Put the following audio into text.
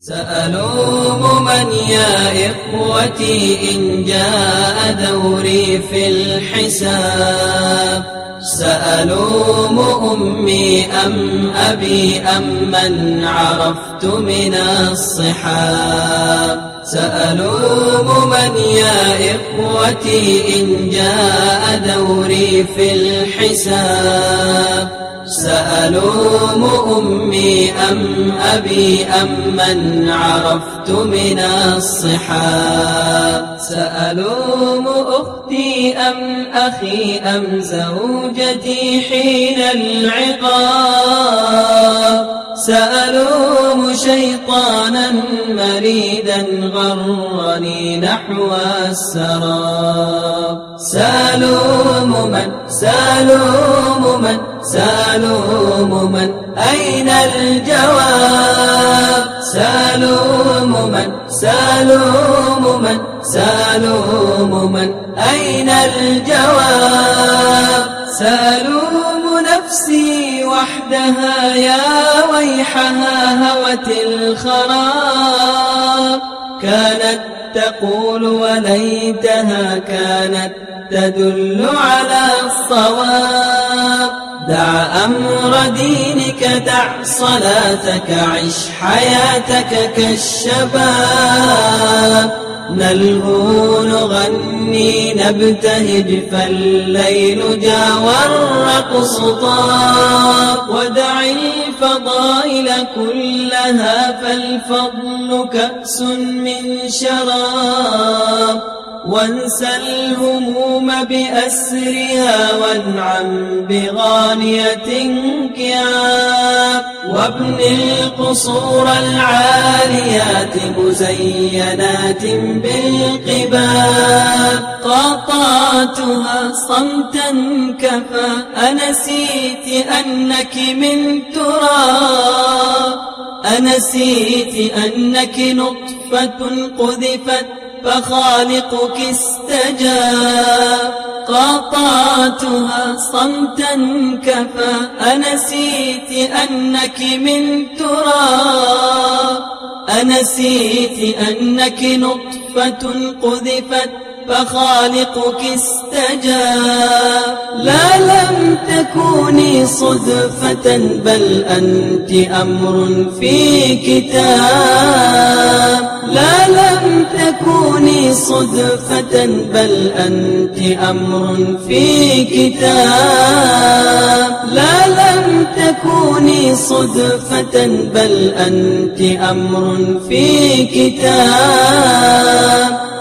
سألوم من يا إخوتي إن جاء دوري في الحساب. سألوم أمي أم أبي أم من عرفت من الصحاب. سألوم من يا إخوتي إن جاء دوري في الحساب. سألوم أمي أم أبي أم من عرفت من الصحاب. سألوم أختي أم أخي أم زوجتي حين العقاب. سألوم شيطانا مريدا غرني نحو السراب. سألوم من أين الجواب. سألوم من أين الجواب. سألوم نفسي وحدها يا ويحها هوت الخراب. كانت تقول وليتها كانت تدل على الصواب. دع أمر دينك دع صلاتك عش حياتك كالشباب. نلهو نغني نبتهج فالليل جا والرقص طاب. ودع الفضائل كلها فالفضل كأس من شراب. وانسى الهموم بأسرها وانعم بغانية انكياب. وابن القصور العاليات مزينات بالقباب. قاطعتها صمتا كفى أنسيت أنك من تراب. أنسيت أنك نطفة قذفت فخالقك استجاب. قاطعتها صمتا كفى أنسيت أنك من تراب. أنسيت أنك نطفة قذفت فخالقك استجاب. لا لم تكوني صدفة بل أنت أمر في كتاب. لا لم تكوني صدفة بل أنت أمر في كتاب. لا لم تكوني صدفة بل أنت أمر في كتاب.